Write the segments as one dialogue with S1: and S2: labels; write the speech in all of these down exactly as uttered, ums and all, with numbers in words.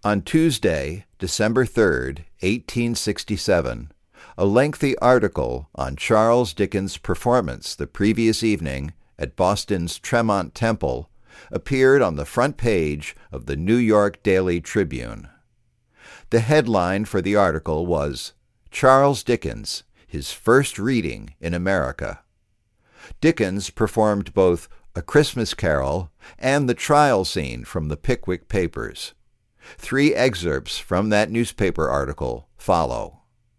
S1: On Tuesday, December third, eighteen sixty-seven, a lengthy article on Charles Dickens' performance the previous evening at Boston's Tremont Temple appeared on the front page of the New York Daily Tribune. The headline for the article was, "Charles Dickens, His First Reading in America." Dickens performed both A Christmas Carol and the trial scene from the Pickwick Papers. Three excerpts from that newspaper article follow.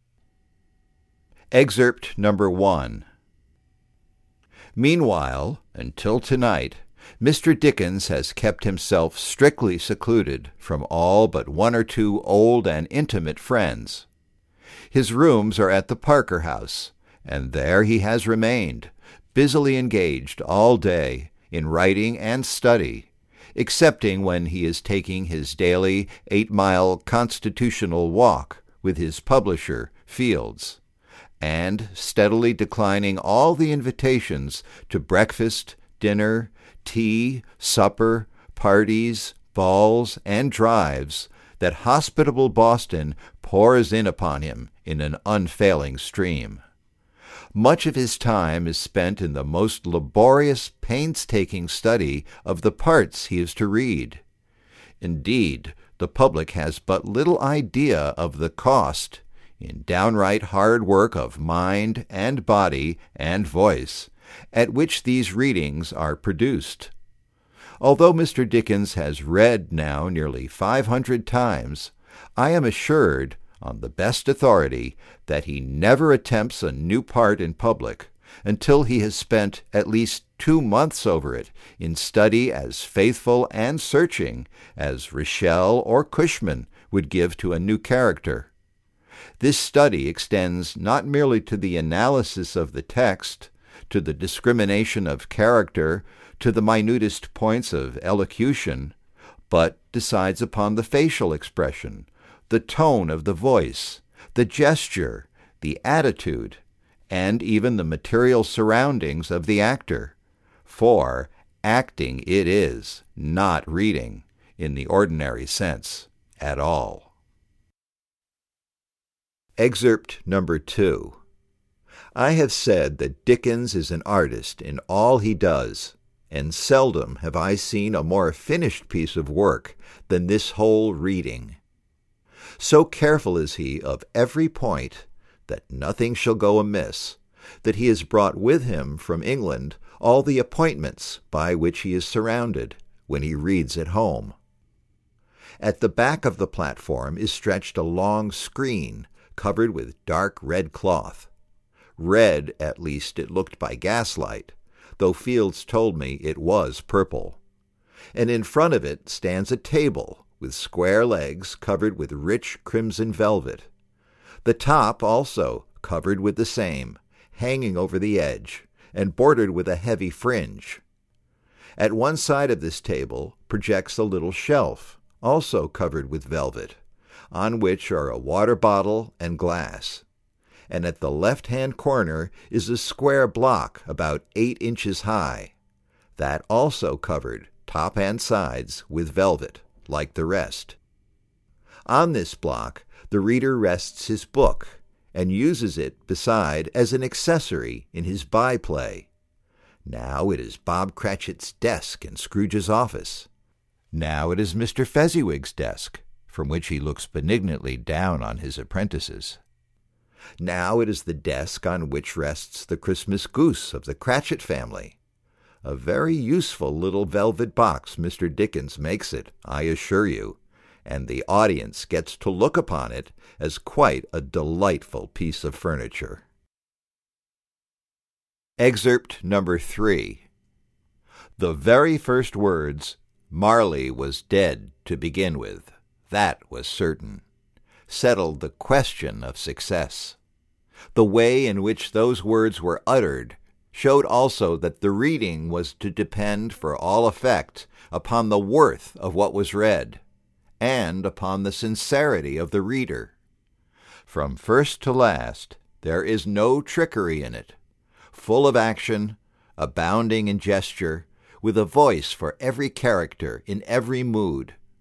S1: Excerpt number one. Meanwhile, until tonight, Mister Dickens has kept himself strictly secluded from all but one or two old and intimate friends. His rooms are at the Parker House, and there he has remained, busily engaged all day in writing and study, excepting when he is taking his daily eight-mile constitutional walk with his publisher, Fields, and steadily declining all the invitations to breakfast, dinner, tea, supper, parties, balls, and drives that hospitable Boston pours in upon him in an unfailing stream. Much of his time is spent in the most laborious, painstaking study of the parts he is to read. Indeed, the public has but little idea of the cost, in downright hard work of mind and body and voice, at which these readings are produced. Although Mister Dickens has read now nearly five hundred times, I am assured, on the best authority, that he never attempts a new part in public until he has spent at least two months over it in study as faithful and searching as Rischel or Cushman would give to a new character. This study extends not merely to the analysis of the text, to the discrimination of character, to the minutest points of elocution, but decides upon the facial expression, the tone of the voice, the gesture, the attitude, and even the material surroundings of the actor. For acting it is, not reading, in the ordinary sense, at all. Excerpt number two. I have said that Dickens is an artist in all he does, and seldom have I seen a more finished piece of work than this whole reading. So careful is he of every point that nothing shall go amiss, that he has brought with him from England all the appointments by which he is surrounded when he reads at home. At the back of the platform is stretched a long screen covered with dark red cloth. Red, at least, it looked by gaslight, though Fields told me it was purple. And in front of it stands a table with square legs covered with rich crimson velvet. The top also covered with the same, hanging over the edge, and bordered with a heavy fringe. At one side of this table projects a little shelf, also covered with velvet, on which are a water bottle and glass. And at the left-hand corner is a square block about eight inches high, that also covered, top and sides, with velvet, like the rest. On this block the reader rests his book, and uses it beside as an accessory in his by-play. Now it is Bob Cratchit's desk in Scrooge's office. Now it is Mister Fezziwig's desk, from which he looks benignantly down on his apprentices. Now it is the desk on which rests the Christmas goose of the Cratchit family. A very useful little velvet box Mister Dickens makes it, I assure you, and the audience gets to look upon it as quite a delightful piece of furniture. Excerpt number three. The very first words, "Marley was dead," to begin with, that was certain, settled the question of success. The way in which those words were uttered showed also that the reading was to depend for all effect upon the worth of what was read, and upon the sincerity of the reader. From first to last, there is no trickery in it, full of action, abounding in gesture, with a voice for every character in every mood,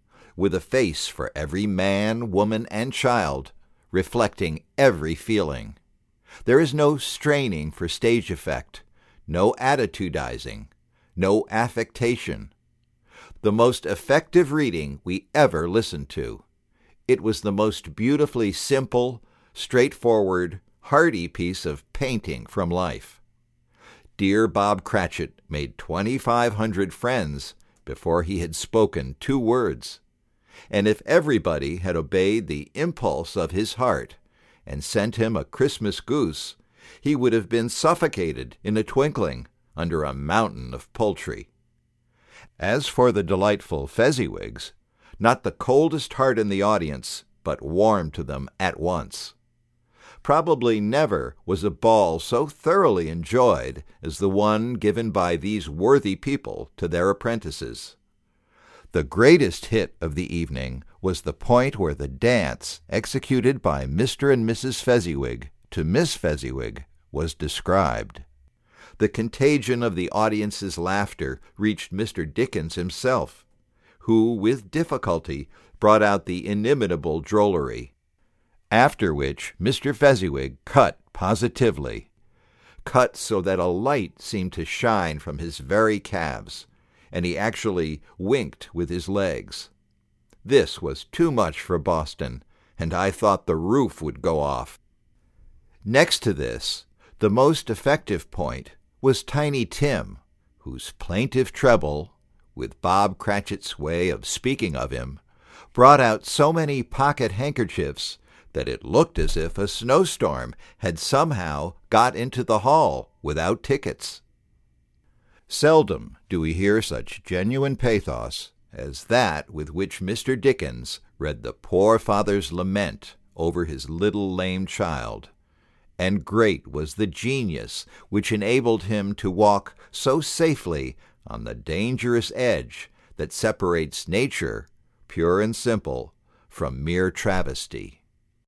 S1: with a face for every man, woman, and child, reflecting every feeling. There is no straining for stage effect, no attitudizing, no affectation. The most effective reading we ever listened to. It was the most beautifully simple, straightforward, hearty piece of painting from life. Dear Bob Cratchit made twenty-five hundred friends before he had spoken two words. And if everybody had obeyed the impulse of his heart and sent him a Christmas goose, he would have been suffocated in a twinkling under a mountain of poultry. As for the delightful Fezziwigs, not the coldest heart in the audience but warmed to them at once. Probably never was a ball so thoroughly enjoyed as the one given by these worthy people to their apprentices. The greatest hit of the evening was the point where the dance, executed by Mister and Missus Fezziwig to Miss Fezziwig, was described. The contagion of the audience's laughter reached Mister Dickens himself, who, with difficulty, brought out the inimitable drollery. After which Mister Fezziwig cut positively, cut so that a light seemed to shine from his very calves, and he actually winked with his legs. This was too much for Boston, and I thought the roof would go off. Next to this, the most effective point was Tiny Tim, whose plaintive treble, with Bob Cratchit's way of speaking of him, brought out so many pocket handkerchiefs that it looked as if a snowstorm had somehow got into the hall without tickets. Seldom do we hear such genuine pathos as that with which Mister Dickens read the poor father's lament over his little lame child, and great was the genius which enabled him to walk so safely on the dangerous edge that separates nature, pure and simple, from mere travesty.